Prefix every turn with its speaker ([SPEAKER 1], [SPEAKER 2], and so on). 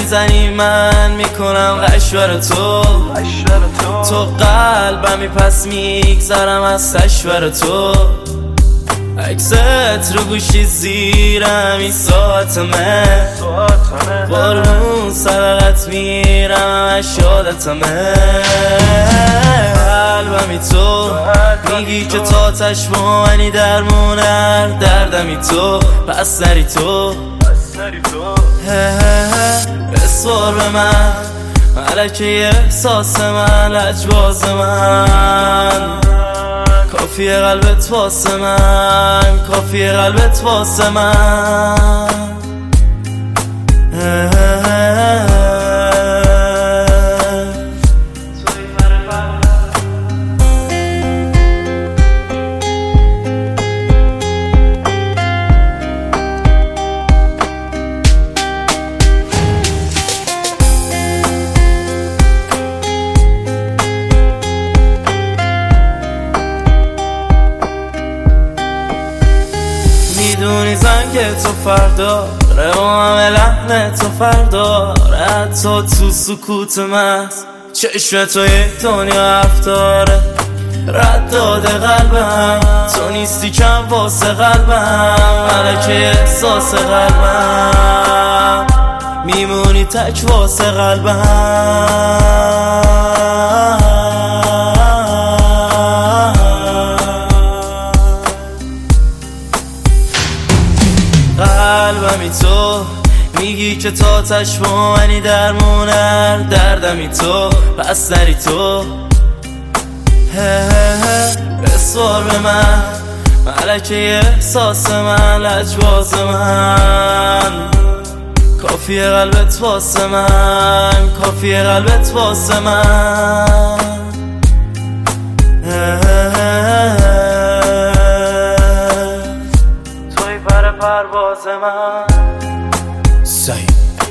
[SPEAKER 1] میزنی من میکنم قشور تو تو قلبمی پس میگذرم از تشور تو عکست رو گوشی زیرم این ساعت من قربون صدقت میرم همش یادت من قلبمی تو میگی که تا تشمانی درمونر دردمی تو پس نری تو بسوار به من ملکه احساس من لجباز من کافیه قلبت واسه من کافیه قلبت واسه من میدونی زنگ تو فردا روام لحن تو فردا حتی تو سکوت محض چشم تو یک دنیا حرف داره رد داده قلبم تو نیستی کم واسه قلبم ملکه احساس قلبم میمونی تک واسه قلبم قلبمی تو میگی که تا تشمانی درمونر دردمی تو پس نری تو بسوار به من ملکه احساس من لجباز من کافیه قلبت واسه من کافیه قلبت واسه من توی پر پرواز من